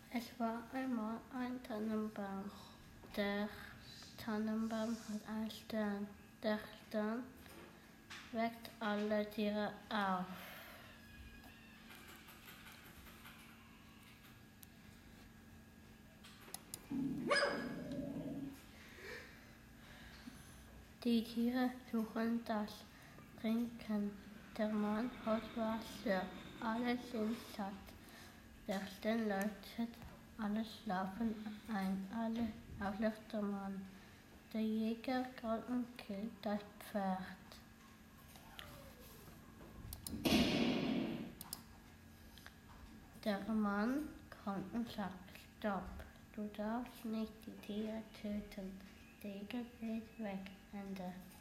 Es war einmal ein Tannenbaum. Der Tannenbaum hat einen Stern. Der Stern weckt alle Tiere auf. Die Tiere suchen das Trinken. Der Mann hat Wasser. Alle sind satt. Der Stern leuchtet, alle schlafen ein, alle außer der Mann. Der Jäger geht und killt das Pferd. Der Mann kommt und sagt, stopp, du darfst nicht die Tiere töten. Der Jäger geht weg, Ende.